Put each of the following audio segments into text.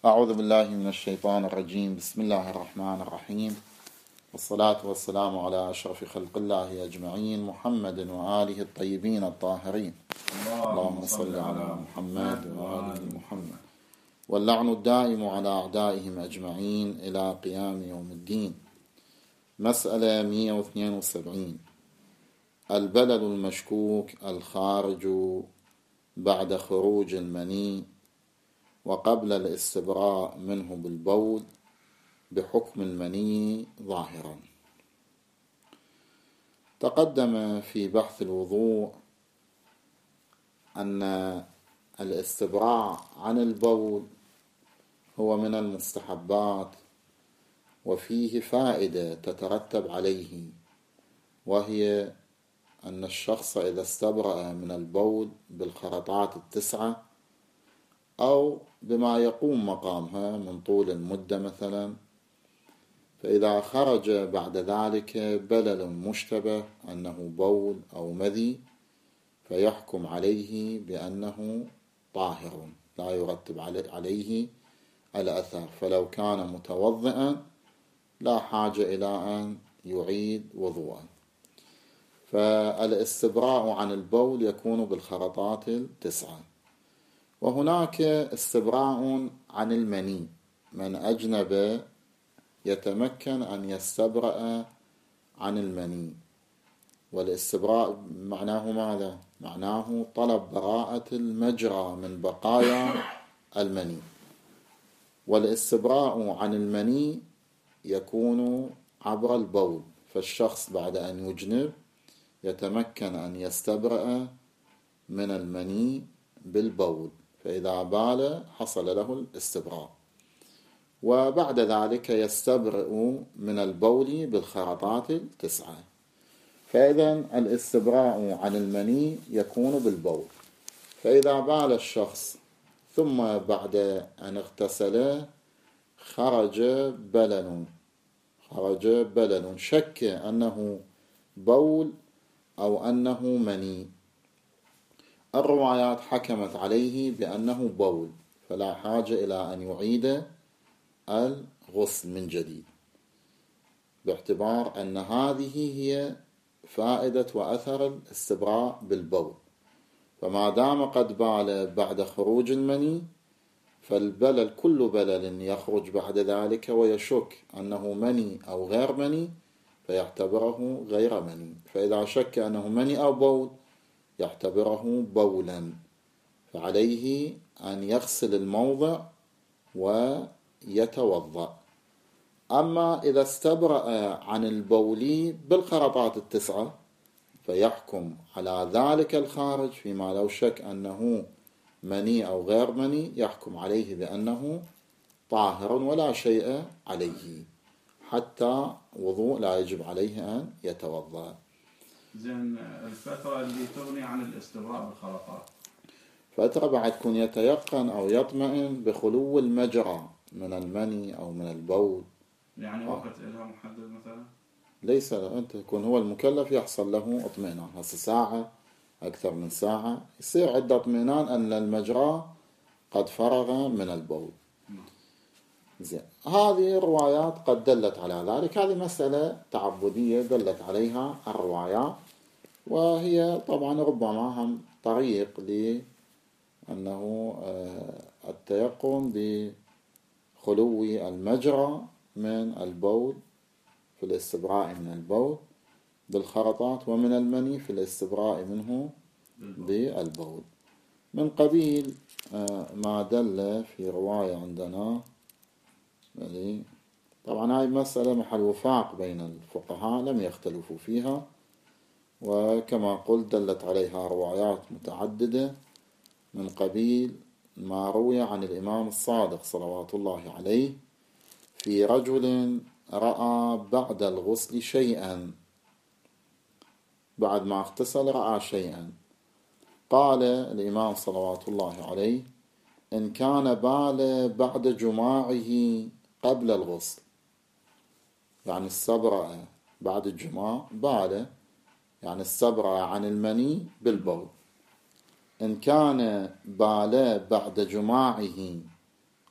أعوذ بالله من الشيطان الرجيم. بسم الله الرحمن الرحيم، والصلاة والسلام على أشرف خلق الله أجمعين، محمد وآله الطيبين الطاهرين. اللهم صل على محمد وآل محمد، واللعن الدائم على أعدائهم أجمعين إلى قيام يوم الدين. مسألة 172: البلل المشكوك الخارج بعد خروج المني وقبل الاستبراء منه بالبول بحكم المني ظاهرا. تقدم في بحث الوضوء أن الاستبراء عن البول هو من المستحبات، وفيه فائدة تترتب عليه، وهي أن الشخص إذا استبرأ من البول بالخرطات 9 أو بما يقوم مقامها من طول المدة مثلا، فإذا خرج بعد ذلك بلل مشتبه أنه بول أو مذي فيحكم عليه بأنه طاهر لا يرتب عليه الأثر، فلو كان متوضئا لا حاجة إلى أن يعيد وضوءا. فالاستبراء عن البول يكون بالخرطات 9. وهناك استبراء عن المني، من أجنب يتمكن أن يستبرأ عن المني، والاستبراء معناه ماذا؟ معناه طلب براءة المجرى من بقايا المني. والاستبراء عن المني يكون عبر البول، فالشخص بعد أن يجنب يتمكن أن يستبرأ من المني بالبول، فإذا بال حصل له الاستبراء، وبعد ذلك يستبرئ من البول بالخرطات 9. فإذا الاستبراء عن المني يكون بالبول، فإذا بال الشخص ثم بعد أن اغتسل خرج بلل شك أنه بول أو أنه مني، الروايات حكمت عليه بأنه بول، فلا حاجة إلى أن يعيد الغسل من جديد، باعتبار أن هذه هي فائدة وأثر الاستبراء بالبول. فما دام قد بال بعد خروج المني، فالبلل كل بلل يخرج بعد ذلك ويشك أنه مني أو غير مني فيعتبره غير مني، فإذا شك أنه مني أو بول يعتبره بولا، فعليه أن يغسل الموضع ويتوضأ. أما إذا استبرأ عن البول بالخرطات 9 فيحكم على ذلك الخارج، فيما لو شك أنه مني أو غير مني يحكم عليه بأنه طاهر ولا شيء عليه، حتى وضوء لا يجب عليه أن يتوضأ. زين، الفترة اللي تغني عن الاستبراء بالخرطات فترة بعد كون يتيقن أو يطمئن بخلو المجرى من المني أو من البول، يعني وقت إلها محدد مثلا؟ ليس، أنت يكون هو المكلف يحصل له اطمئنان، هسه ساعة أكثر من ساعة يصير عنده اطمئنان أن المجرى قد فرغ من البول. زين، هذه الروايات قد دلت على ذلك، هذه مسألة تعبدية دلت عليها الروايات، وهي طبعا ربما هم طريق لأنه التيقن بخلو المجرى من البول في الاستبراء من البول بالخرطات، ومن المني في الاستبراء منه بالبول، من قبيل ما دل في رواية عندنا. طبعا هاي مسألة محل وفاق بين الفقهاء لم يختلفوا فيها، وكما قلت دلت عليها روايات متعددة، من قبيل ما روي عن الإمام الصادق صلوات الله عليه في رجل رأى بعد الغسل شيئا، بعد ما اغتسل رأى شيئا، قال الإمام صلوات الله عليه: إن كان بال بعد جماعه قبل الغسل، يعني استبرأ بعد الجماع بال، يعني استبرأ عن المني بالبول. إن كان بال بعد جماعه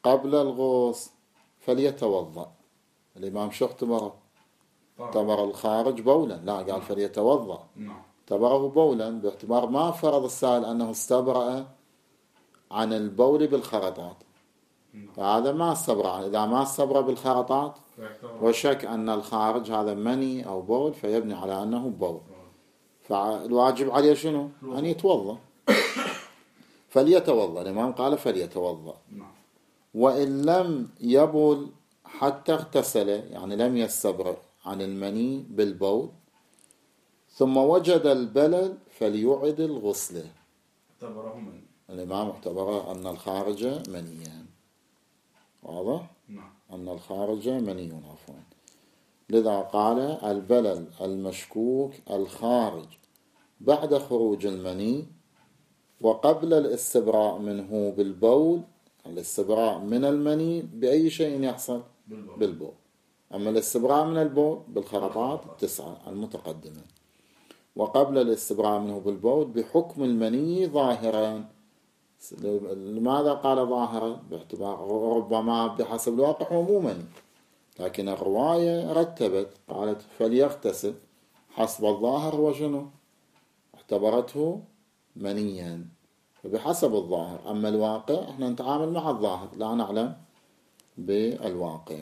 قبل الغسل فليتوضأ. الإمام شو اعتبره؟ اعتبر الخارج بولا، لا قال فليتوضأ، اعتبره بولا باعتبار ما فرض السائل أنه استبرأ عن البول بالخرطات، فهذا ما استبرأ. إذا ما استبرأ بالخرطات وشك أن الخارج هذا مني أو بول فيبني على أنه بول، فالواجب عليه شنو؟ أن يتوضأ. فليتوضأ، الإمام قال فليتوضأ. وإن لم يبل حتى اغتسل، يعني لم يستبرئ عن المني بالبول ثم وجد البلل فليعد الغسل. اعتبره مني. الإمام اعتبر أن الخارج منيا. واضح؟ أن الخارج مني عفوا. لذا قال البلل المشكوك الخارج بعد خروج المني وقبل الاستبراء منه بالبول. الاستبراء من المني بأي شيء يحصل؟ بالبول. أما الاستبراء من البول بالخرطات 9 المتقدمة. وقبل الاستبراء منه بالبول بحكم المني ظاهرا. لماذا قال ظاهرا؟ باعتبار ربما بحسب الواقع هو مو مني، لكن الرواية رتبت قالت فليغتسل، حسب الظاهر هو شنو؟ اعتبرته منيا، فبحسب الظاهر. أما الواقع احنا نتعامل مع الظاهر، لا نعلم بالواقع.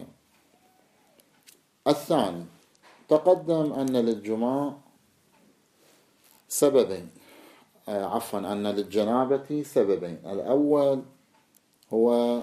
الثاني، تقدم أن للجماع سببين، أن للجنابة سببين. الأول هو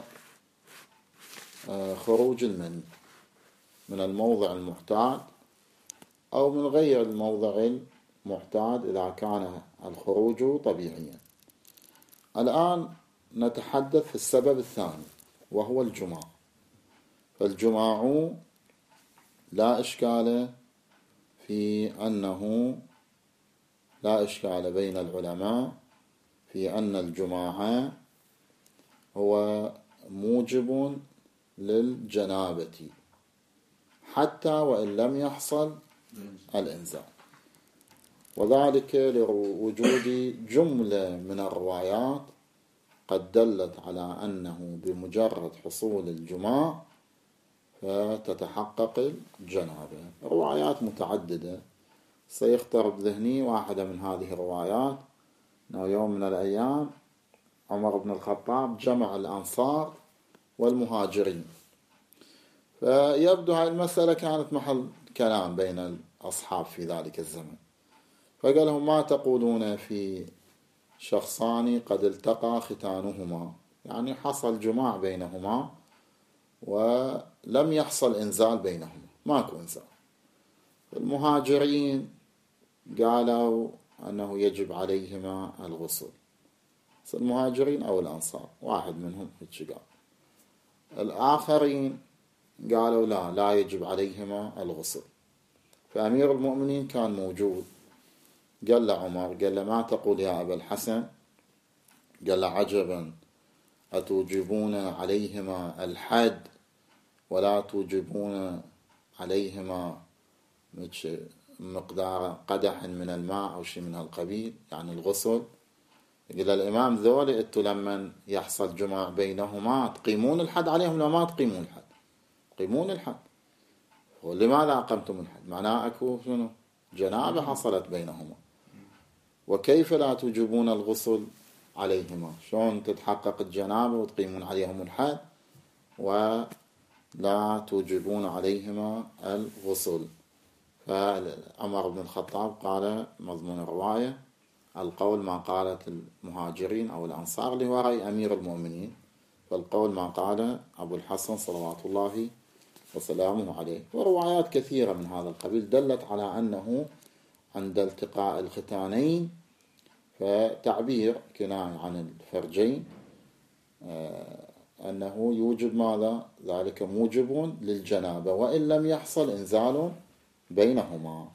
خروج المني من الموضع المعتاد أو من غير الموضع المعتاد إذا كان الخروج طبيعيا. الآن نتحدث في السبب الثاني وهو الجماع. فالجماع لا إشكال في أنه لا إشكال بين العلماء في أن الجماع هو موجب للجنابة حتى وإن لم يحصل الإنزال، وذلك لوجود جملة من الروايات قد دلت على أنه بمجرد حصول الجماع فتتحقق الجنابة. روايات متعددة، سيخطر بذهني واحدة من هذه الروايات أنه يوم من الأيام عمر بن الخطاب جمع الأنصار والمهاجرين، فيبدو هذه المسألة كانت محل كلام بين الأصحاب في ذلك الزمن، فقال لهم ما تقولون في شخصان قد التقى ختانهما، يعني حصل جماع بينهما ولم يحصل إنزال بينهما، ماكو إنزال. المهاجرين قالوا أنه يجب عليهما الغسل، المهاجرين أو الأنصار واحد منهم هيك قال. الآخرين قالوا لا يجب عليهما الغسل. فأمير المؤمنين كان موجود، قال لعمر، قال له ما تقول يا أبا الحسن؟ قال له عجبا، أتوجبون عليهما الحد ولا توجبون عليهما مقدار قدح من الماء أو شيء من هالقبيل، يعني الغسل؟ قال الإمام ذولي أنتوا لما يحصل جماع بينهما تقيمون الحد عليهم لو ما تقيمون الحد؟ تقيمون الحد. ولماذا أقمتم الحد؟ معناه أكو شنو؟ جنابة حصلت بينهما. وكيف لا توجبون الغسل عليهما؟ شلون تتحقق الجنابة وتقيمون عليهم الحد ولا توجبون عليهما الغسل؟ فعمر بن الخطاب قال مضمون الرواية القول ما قالت المهاجرين أو الأنصار اللي هو رأي أمير المؤمنين، فالقول ما قال أبو الحسن صلوات الله وسلامه عليه. وروايات كثيرة من هذا القبيل دلت على أنه عند التقاء الختانين فتعبير كناية عن الفرجين أنه يوجب ماذا؟ ذلك موجب للجنابة وإن لم يحصل إنزال بينهما.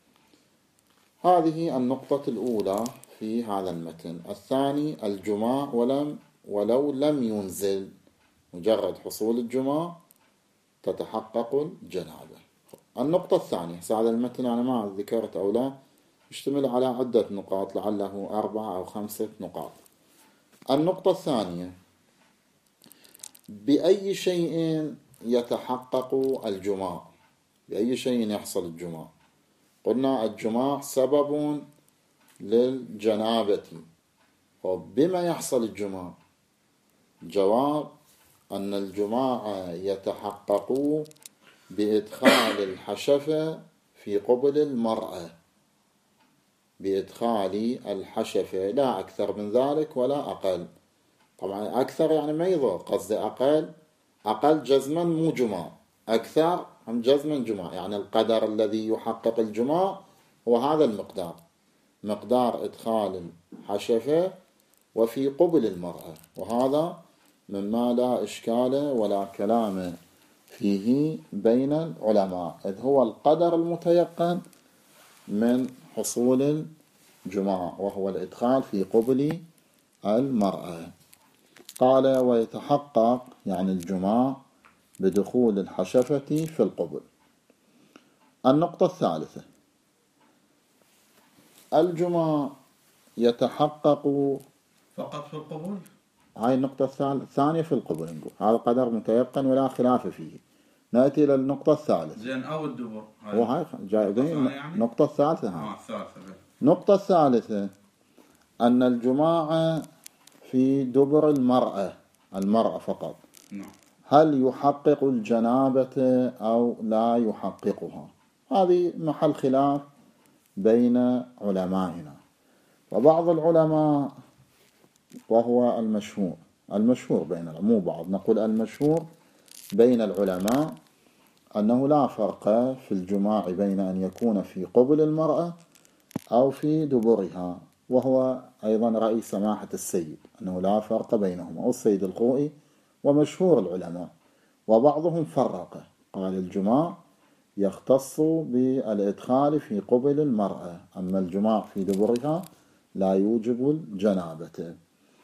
هذه النقطة الأولى في هذا المتن. الثاني الجماع ولو لم ينزل، مجرد حصول الجماع تتحقق الجنابة. النقطة الثانية، هذا المتن أنا ما ذكرت أو لا، يشتمل على عدة نقاط، لعله 4 أو 5 نقاط. النقطة الثانية بأي شيء يتحقق الجماع؟ بأي شيء يحصل الجماع؟ قلنا الجماع سبب للجنابة، وبما يحصل الجماع؟ جواب أن الجماع يتحقق بإدخال الحشفة في قبل المرأة، بإدخال الحشفة، لا أكثر من ذلك ولا أقل. طبعا أكثر يعني ما يضر، قصدي أقل جزما مو جماع، أكثر هم جزما جماع، يعني القدر الذي يحقق الجماع هو هذا المقدار، مقدار إدخال الحشفة وفي قبل المرأة، وهذا مما لا إشكال ولا كلام فيه بين العلماء، إذ هو القدر المتيقن من حصول الجماع، وهو الإدخال في قبل المرأة. قال ويتحقق يعني الجماع بدخول الحشفة في القبل. النقطة الثالثة، الجماع يتحقق فقط في القبول. هاي النقطة الثانية في القبل، نقول هذا قدر متيقن ولا خلاف فيه. نأتي إلى النقطة الثالثة. زين أو الدبر. هو هاي جايبين النقطة الثالثة. هاي النقطة الثالثة أن الجماع في دبر المرأة فقط. نعم. هل يحقق الجنابة أو لا يحققها؟ هذه محل خلاف بين علمائنا، وبعض العلماء، وهو المشهور بين مو بعض، نقول المشهور بين العلماء أنه لا فرق في الجماع بين أن يكون في قبل المرأة أو في دبرها، وهو أيضا رأي سماحة السيد أنه لا فرق بينهما، أو السيد الخوئي ومشهور العلماء. وبعضهم فرق، قال الجماع يختص بالإدخال في قبل المرأة، أما الجماع في دبرها لا يوجب الجنابة.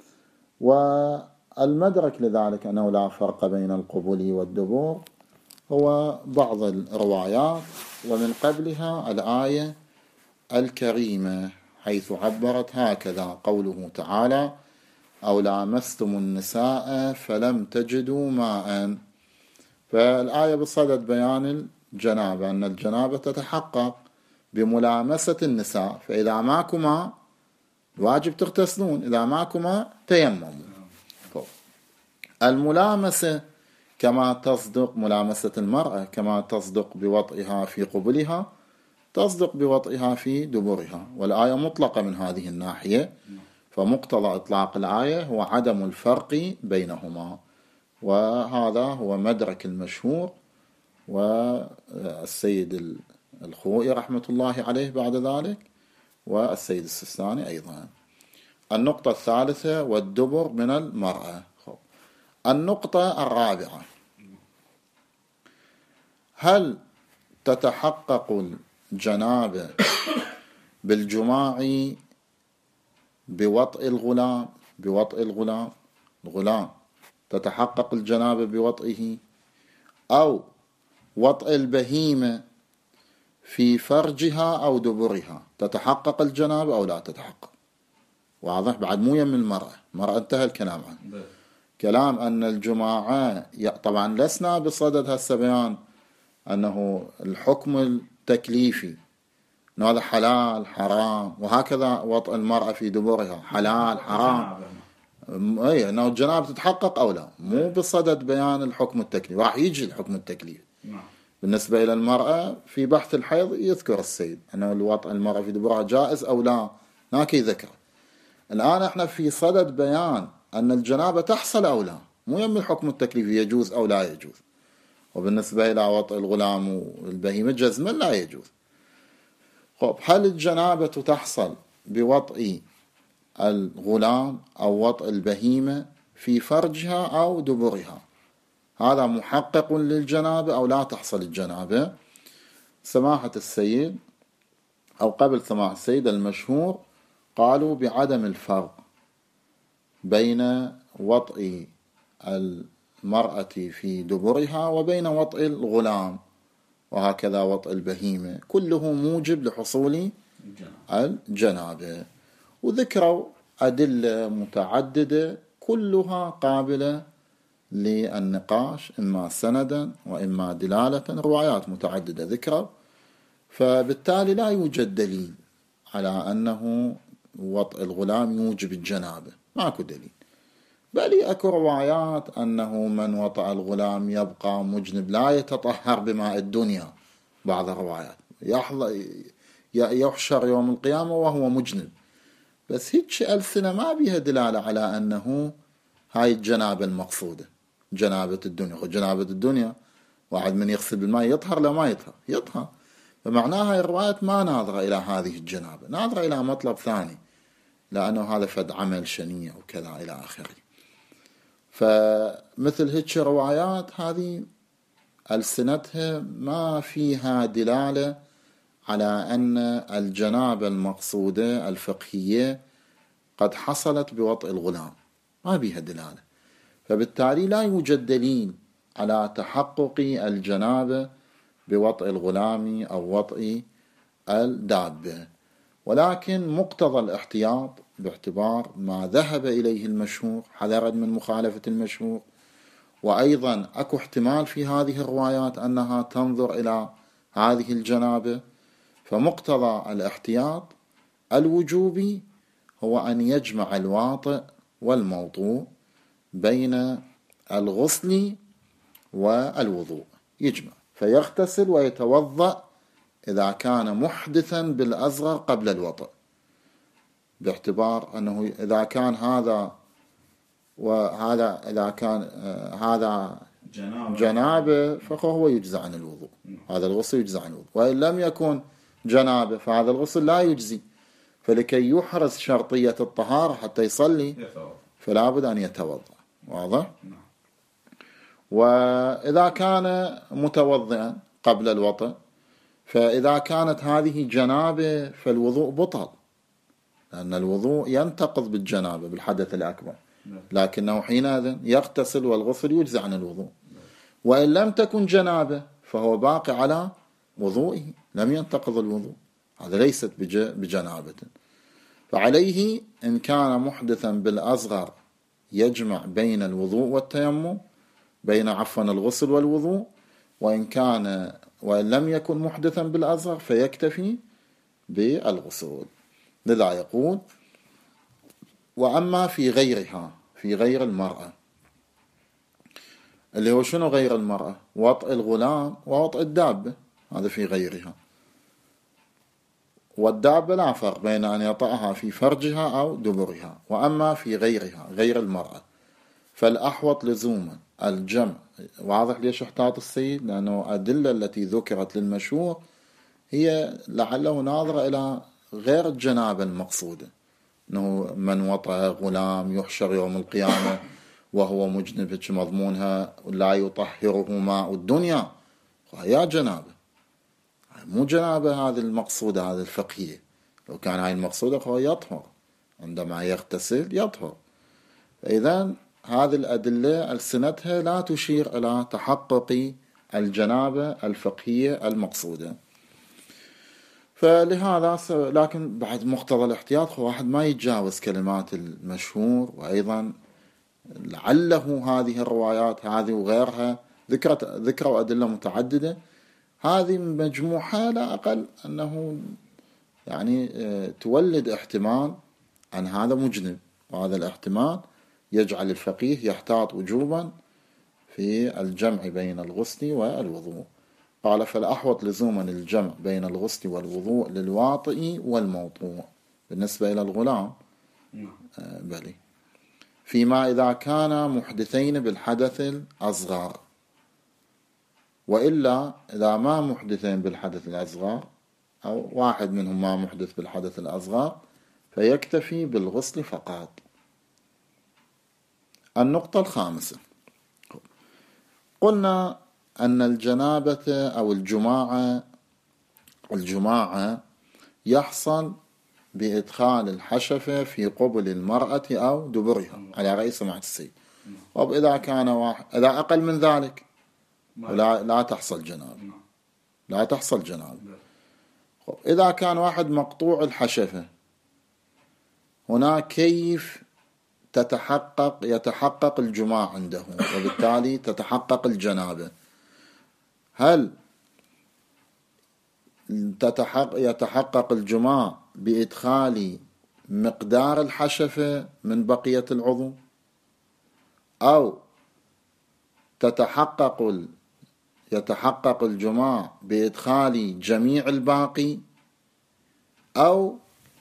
والمدرك لذلك أنه لا فرق بين القبول والدبر هو بعض الروايات، ومن قبلها الآية الكريمة حيث عبرت هكذا، قوله تعالى أو لامستم النساء فلم تجدوا ماء. فالآية بصدد بيان الجنابة، أن الجنابة تتحقق بملامسة النساء، فإذا ماكو ماء واجب تغتسلون، إذا ماكو ماء تيمموا. الملامسة كما تصدق ملامسة المرأة كما تصدق بوطئها في قبلها تصدق بوطئها في دبرها، والآية مطلقة من هذه الناحية، فمقتضى إطلاق الآية هو عدم الفرق بينهما، وهذا هو مدرك المشهور والسيد الخوئي رحمة الله عليه بعد ذلك، والسيد السستاني أيضا. النقطة الثالثة والدبر من المرأة. النقطة الرابعة، هل تتحقق الجنابة بالجماع بوطئ الغلام تتحقق الجنابة بوطئه، أو وطئ البهيمة في فرجها أو دبرها تتحقق الجنابة أو لا تتحقق؟ واضح؟ بعد مو يم المرأة انتهى الكلام عنه. كلام أن الجماعة طبعا لسنا بصدد هسه بيان أنه الحكم التكليفي أنه هذا حلال حرام، وهكذا وطئ المرأة في دبرها حلال حرام، أي أنه الجنابة تتحقق أو لا، مو بصدد بيان الحكم التكليفي، راح يجي الحكم التكليفي. بالنسبة إلى المرأة في بحث الحيض يذكر السيد أنه الوطئ المرأة في دبرها جائز أو لا، هناك يذكر. الآن احنا في صدد بيان أن الجنابة تحصل أو لا، مو يم الحكم التكليفي يجوز أو لا يجوز. وبالنسبة إلى وطئ الغلام والبهيمة جزما لا يجوز. هل الجنابة تحصل بوطئ الغلام أو وطئ البهيمة في فرجها أو دبرها؟ هذا محقق للجنابة أو لا تحصل الجنابة؟ سماحة السيد أو قبل سماحة السيد المشهور قالوا بعدم الفرق بين وطئ المرأة في دبرها وبين وطئ الغلام، وهكذا وطئ البهيمة، كله موجب لحصول الجنابة. وذكروا أدلة متعددة كلها قابلة للنقاش إما سندا وإما دلالة، روايات متعددة ذكرى، فبالتالي لا يوجد دليل على أنه وطء الغلام يوجب الجنابة، ماكو دليل. بل أكو روايات أنه من وطأ الغلام يبقى مجنب لا يتطهر بماء الدنيا، بعض الروايات يحشر يوم القيامة وهو مجنب. بس هيك ألسنة ما بيها دلالة على أنه هاي الجنابة المقصودة، جنابة الدنيا. وجنابة الدنيا واحد من يغسل بالماء يطهر لا ما يطهر. فمعناها الروايات ما ناظرة إلى هذه الجنابة، ناظرة إلى مطلب ثاني، لأنه هذا فد عمل شنيع وكذا إلى آخره. فمثل هيك روايات هذه ألسنتها ما فيها دلالة على أن الجنابة المقصودة الفقهية قد حصلت بوطء الغلام، ما بيها دلالة. فبالتالي لا يوجد دليل على تحقق الجنابة بوطء الغلام أو وطء الدابة، ولكن مقتضى الاحتياط باعتبار ما ذهب إليه المشهور حذرا من مخالفة المشهور. وأيضا أكو احتمال في هذه الروايات أنها تنظر إلى هذه الجنابة، فمقتضى الاحتياط الوجوبي هو أن يجمع الواطئ والموطوء بين الغسل والوضوء، يجمع فيغتسل ويتوضأ إذا كان محدثا بالأصغر قبل الوطئ، باعتبار أنه إذا كان هذا وهذا إذا كان هذا جنابة فهو يجزى عن الوضوء، هذا الغسل يجزى عن الوضوء. وإن لم يكن جنابة فهذا الغسل لا يجزي. فلكي يحرز شرطية الطهارة حتى يصلي فلا بد أن يتوضأ. واضح؟ وإذا كان متوضئا قبل الوطئ فإذا كانت هذه جنابة فالوضوء بطل، لأن الوضوء ينتقض بالجنابة بالحدث الأكبر، لكنه حينئذ يغتسل والغسل يجزي عن الوضوء. وإن لم تكن جنابة فهو باقي على وضوئه، لم ينتقض الوضوء، هذا ليست بجنابة. فعليه إن كان محدثا بالأصغر يجمع بين الوضوء والتيمم، بين الغسل والوضوء. وإن لم يكن محدثا بالأصغر فيكتفي بالغسل. لذا يقول: وأما في غيرها، في غير المرأة، اللي هو شنو غير المرأة؟ وطء الغلام ووطء الدابة، هذا في غيرها. والدابة لا فرق بين أن يطأها في فرجها أو دبرها. وأما في غيرها غير المرأة فالأحوط لزوما الجمع. واضح ليش احتاط السيد؟ لأنه أدلة التي ذكرت للمشهور هي لعله ناظرة إلى غير الجنابة المقصودة، أنه من وطأ غلام يحشر يوم القيامة وهو مجنب، مضمونها لا يطهره ماء الدنيا، وهي جنابة، مو جنابة هذه المقصودة، هذه الفقهية. لو كان هاي المقصودة فهو يطهر، عندما يغتسل يطهر. فإذا هذه الأدلة ألسنتها لا تشير إلى تحقق الجنابة الفقهية المقصودة. فلهذا لكن بعد مقتضى الاحتياط واحد ما يتجاوز كلمات المشهور. وأيضا لعله هذه الروايات هذه وغيرها ذكروا أدلة متعددة، هذه مجموعة لا أقل أنه يعني تولد احتمال أن هذا مجنب، وهذا الاحتمال يجعل الفقيه يحتاط وجوبا في الجمع بين الغسل والوضوء. قال: فالأحوط لزوما الجمع بين الغسل والوضوء للواطئ والموطوء بالنسبة إلى الغلام، بلي، فيما إذا كان محدثين بالحدث الأصغر. وإلا إذا ما محدثين بالحدث الأصغر أو واحد منهم ما محدث بالحدث الأصغر فيكتفي بالغسل فقط. النقطة الخامسة: قلنا أن الجنابة أو الجماعة يحصل بإدخال الحشفة في قبل المرأة أو دبرها على رأي سماحة السيد. وإذا كان إذا أقل من ذلك لا تحصل جنابة، لا تحصل جنابة. إذا كان واحد مقطوع الحشفة، هناك كيف يتحقق الجماع عنده، وبالتالي تتحقق الجنابة. هل يتحقق الجماع بإدخال مقدار الحشفة من بقية العضو، أو يتحقق الجماع بإدخال جميع الباقي، أو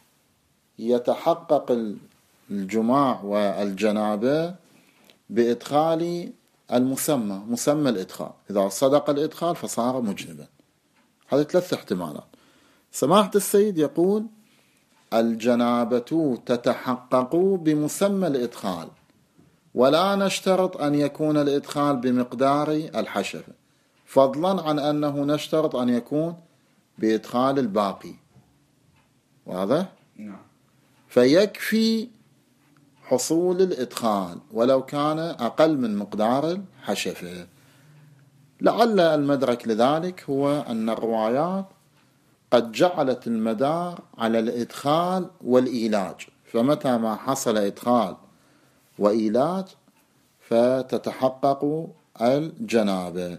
يتحقق الجماع والجنابة بإدخال مسمى الإدخال؟ إذا صدق الإدخال فصار مجنبا. هذه 3 احتمالات. سماحة السيد يقول الجنابة تتحقق بمسمى الإدخال، ولا نشترط أن يكون الإدخال بمقدار الحشفة، فضلا عن أنه نشترط أن يكون بإدخال الباقي. واضح؟ نعم. فيكفي حصول الإدخال ولو كان أقل من مقدار الحشفة. لعل المدرك لذلك هو أن الروايات قد جعلت المدار على الإدخال والإيلاج، فمتى ما حصل إدخال وإيلاج فتتحقق الجنابة.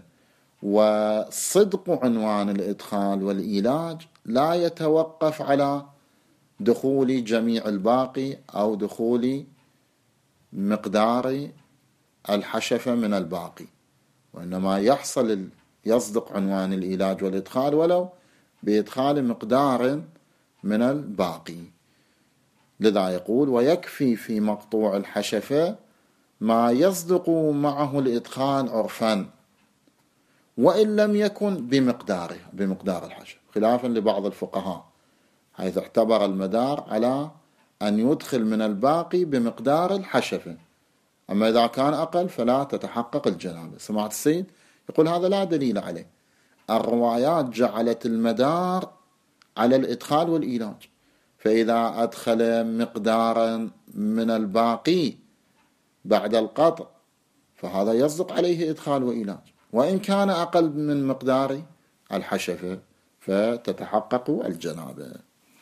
وصدق عنوان الإدخال والإيلاج لا يتوقف على دخول جميع الباقي أو دخول مقدار الحشفة من الباقي، وإنما يصدق عنوان الإيلاج والإدخال ولو بإدخال مقدار من الباقي. لذا يقول ويكفي في مقطوع الحشفة ما يصدق معه الإدخال عرفا، وإن لم يكن بمقدار الحشفة، خلافا لبعض الفقهاء حيث اعتبر المدار على أن يدخل من الباقي بمقدار الحشفة، أما إذا كان أقل فلا تتحقق الجنابة. سماحة السيد يقول هذا لا دليل عليه. الروايات جعلت المدار على الإدخال والإيلاج، فإذا أدخل مقدارا من الباقي بعد القطع فهذا يصدق عليه إدخال وإيلاج، وإن كان أقل من مقدار الحشفة فتتحقق الجنابة.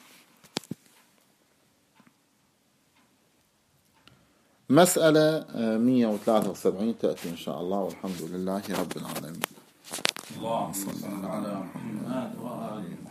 مسألة 173 تأتي إن شاء الله، والحمد لله رب العالمين. اللهم صل على محمد وآل محمد.